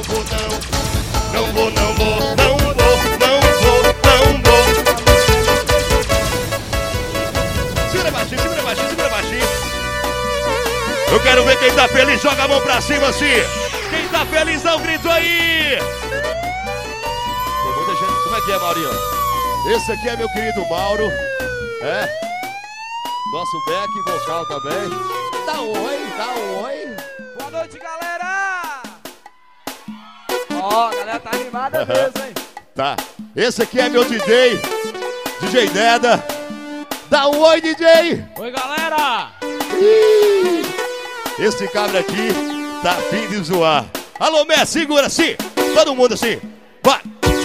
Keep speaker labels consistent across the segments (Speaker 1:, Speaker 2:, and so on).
Speaker 1: vou não. Não vou, não vou, não vou, não vou, não vou. Segura baixinho, segura baixinho, segura baixinho. Eu quero ver quem tá feliz, joga a mão pra cima assim. Quem tá feliz, dá um grito aí. Tem muita gente. Como é que é, Maurinho? Esse aqui é meu querido Mauro. É. Nosso back vocal também. Dá um oi, dá um oi.
Speaker 2: Boa noite, galera. Ó, a galera tá animada mesmo, hein?
Speaker 1: Tá. Esse aqui é meu DJ. DJ Deda. Dá um oi, DJ.
Speaker 2: Oi, galera.
Speaker 1: Esse cabra aqui tá a fim de zoar. Alô, Mé, segura assim. Todo mundo assim. Vai.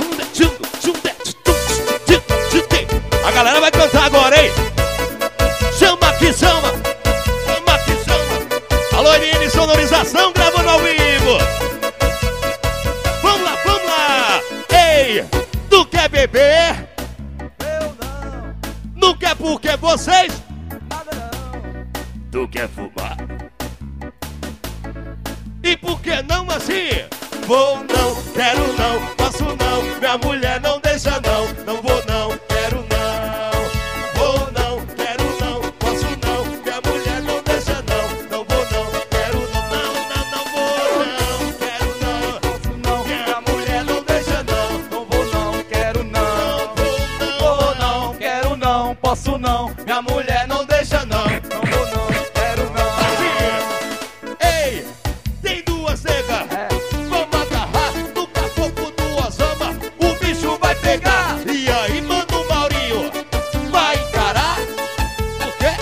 Speaker 1: A galera vai cantar agora, hein? Chama que chama. Chama que chama. Alô, NN Sonorização gravando ao vivo. Vamos lá, vamos lá. Ei, tu quer beber?
Speaker 2: Eu não.
Speaker 1: Não quer porque vocês?
Speaker 2: Nada não.
Speaker 1: Tu quer fumar? E por que não assim? Vou não, quero não, posso não, minha mulher não deixa não. Não vou não, quero não. Vou não, quero não, posso não, minha mulher não deixa não. Não vou não, quero não, não, não, não vou não, quero não.
Speaker 2: Posso não,
Speaker 1: Minha mulher não deixa não.
Speaker 2: não vou não, quero não. Vou não, quero não, posso não.
Speaker 1: Minha mulher não deixa não.
Speaker 2: Não vou não, quero não.
Speaker 1: Ei, tem duas cegas. Vamos agarrar no capoco duas amas. O bicho vai pegar. E aí, mano, Maurinho, vai encarar? O quê?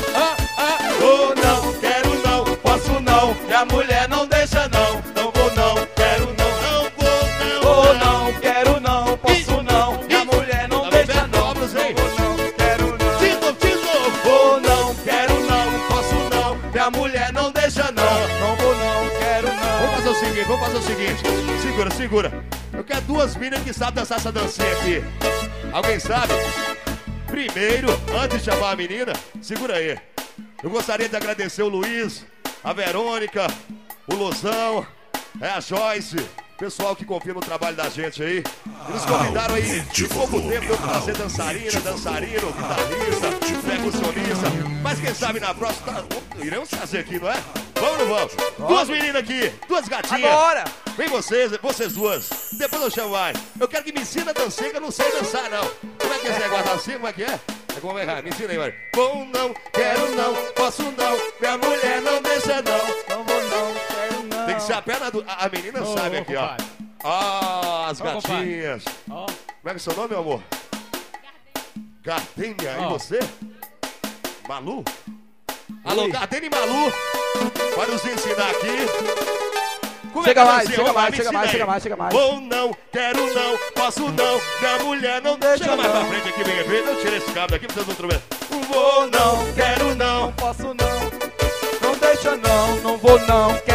Speaker 1: Vou não, quero não, posso não. Minha mulher não deixa não. Não vou não, quero não. Não vou não.
Speaker 2: Vou não, quero não, posso não. Minha mulher não
Speaker 1: Tá
Speaker 2: deixa
Speaker 1: bebendo
Speaker 2: não.
Speaker 1: obras, hein?
Speaker 2: Vou não, quero não.
Speaker 1: De novo. Vou não, quero não, posso não. Minha mulher não deixa não.
Speaker 2: Não vou não, quero não.
Speaker 1: Vamos fazer o seguinte. Segura, segura. Eu quero duas meninas que sabem dançar essa dancinha aqui. Alguém sabe? Primeiro, antes de chamar a menina, segura aí. Eu gostaria de agradecer o Luiz, a Verônica, o Lozão, a Joyce, pessoal que confia no trabalho da gente aí. Eles convidaram aí de pouco tempo eu trazer dançarina, dançarino, guitarrista, percussionista. Mas quem sabe na próxima iremos fazer aqui, não é? Vamos ou não vamos? Duas meninas aqui, duas gatinhas.
Speaker 2: Agora.
Speaker 1: Vem vocês duas. Depois eu chamo mais. Eu quero que me ensina a dançar, que eu não sei dançar, não. Como é que é esse negócio assim? Como é que é? Como é que é? Me ensina aí, mano. Vou não, quero não, posso não. Minha mulher não deixa não.
Speaker 2: Não vou não, quero não.
Speaker 1: Tem que ser a perna do... A menina sabe aqui, ó.
Speaker 2: compadre.
Speaker 1: Ah, as
Speaker 2: Ô,
Speaker 1: gatinhas.
Speaker 2: Ó.
Speaker 1: Como é que é o seu nome, meu amor? Gardênia. E
Speaker 2: Ó.
Speaker 1: você? Malu? Alô,
Speaker 2: Oi.
Speaker 1: Gardênia e Malu. Vai nos ensinar aqui. Como
Speaker 2: Chega
Speaker 1: é que é
Speaker 2: mais,
Speaker 1: assim?
Speaker 2: chega
Speaker 1: Vamos lá,
Speaker 2: mais,
Speaker 1: me
Speaker 2: chega
Speaker 1: ensina
Speaker 2: mais,
Speaker 1: aí.
Speaker 2: chega mais, chega mais.
Speaker 1: Vou não, quero não, posso não, minha mulher não deixa. Chega mais pra frente aqui, bem feito. Eu tirei esse cabo daqui pra vocês não trocar. Vou não, quero não.
Speaker 2: Não posso não. Não deixa não, não vou não,